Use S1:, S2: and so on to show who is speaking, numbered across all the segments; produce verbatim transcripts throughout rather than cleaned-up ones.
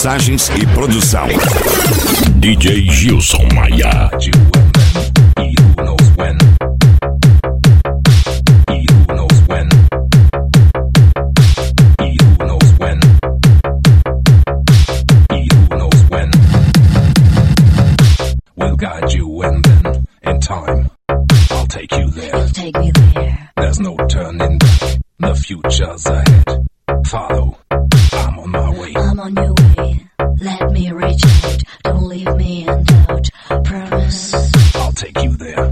S1: mixagens e produção. D J Gilson Maia.
S2: We'll guide you and then, in time, I'll take you there.
S3: You'll take me there.
S2: There's no turning back, the future's ahead. Follow, I'm on my way.
S3: I'm on your way. Let me reach out. Don't leave me in doubt. Promise.
S2: I'll take you there.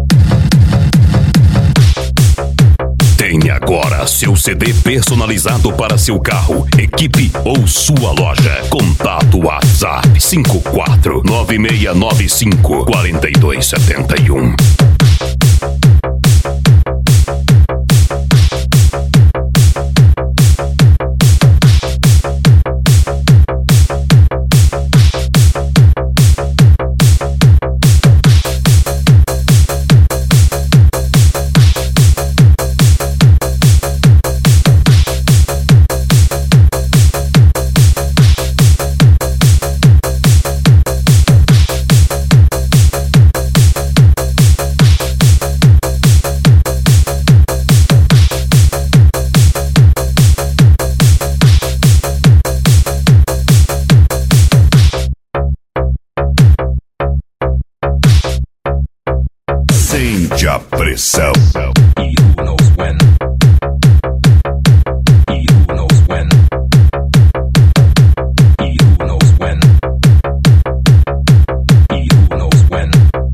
S1: Tem agora seu C D personalizado para seu carro, equipe ou sua loja. Contato WhatsApp cinco quatro nove seis nove cinco quatro dois sete um. Sente a pressão.
S2: He who knows when. He who knows when. He who knows when. He who knows when.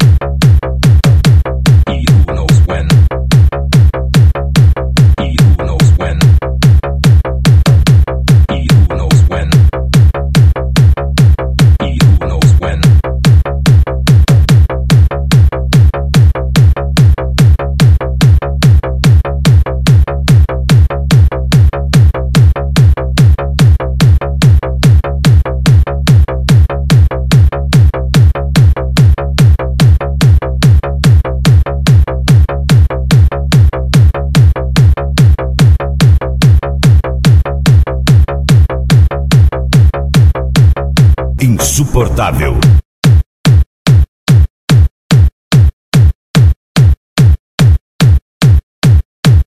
S2: He who knows when. He who knows when. He who knows when. He who knows when.
S1: Insuportável.